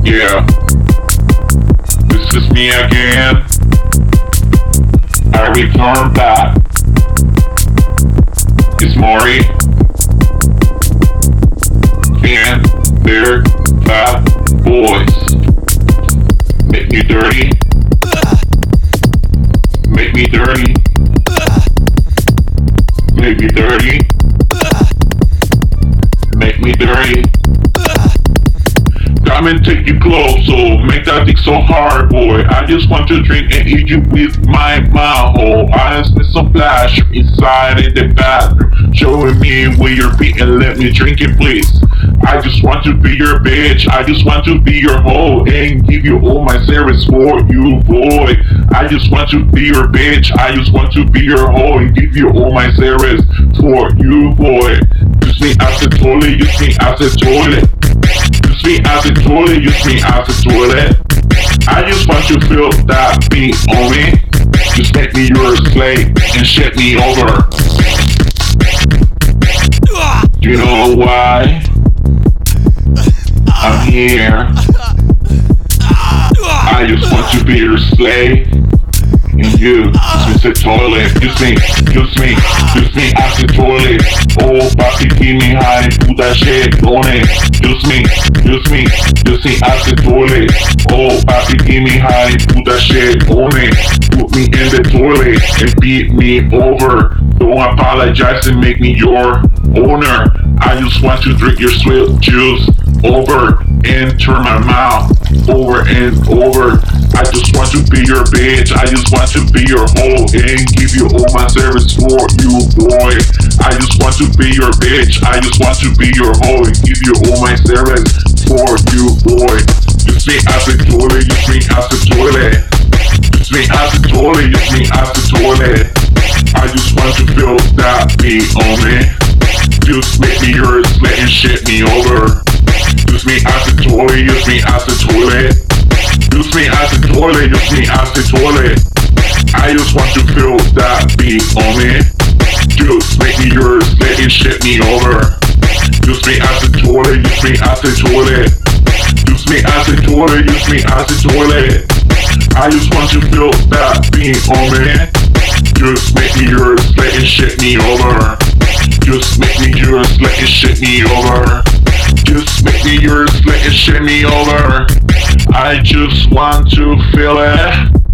Yeah, this is me again. I return back. It's Maury. And they're fat boys. Make me dirty. Make me dirty. Make me dirty. Make me dirty. Come and take you close, so make that dick so hard, boy. I just want to drink and eat you with my mouth hole. I just need some flash inside in the bathroom, showing me where you're feet and let me drink it, please. I just want to be your bitch. I just want to be your hoe and give you all my service for you, boy. I just want to be your bitch. I just want to be your hoe and give you all my service for you, boy. Use me as a toilet. Use me as a toilet. Use me as a toilet, use me as a toilet. I just want to feel that beat on me. Just make me your slave and shit me over. Do you know why I'm here? I just want to be your slave. And you, use the toilet, use me as a toilet. Oh, papi, give me high, put that shit on it. Use me as a toilet. Oh, papi, give me high, put that shit on it. Put me in the toilet and beat me over. Don't apologize and make me your owner. I just want to drink your sweet juice over and turn my mouth over and over. I just want to be your bitch. I just want to be your hoe and give you all my service for you, boy. I just want to be your bitch. I just want to be your hoe and give you all my service for you, boy. Use me as a toilet. Use me as a toilet. Use me as a toilet. Use me as a toilet. I just want to feel that beat on me. Just make me yours, letting shit me over. Use me as a toilet. Use me as a toilet. Use me as a toilet, use me as a toilet. I just want to feel that beat on me. Just make me yours, letting shit me over. Use me as a toilet, use me as a toilet. Use me as a toilet, use me as a toilet. I just want to feel that beat on me. Just make me yours, letting shit me over. Just make me yours, letting shit me over. Just make me yours, letting shit me over. I just want to feel it.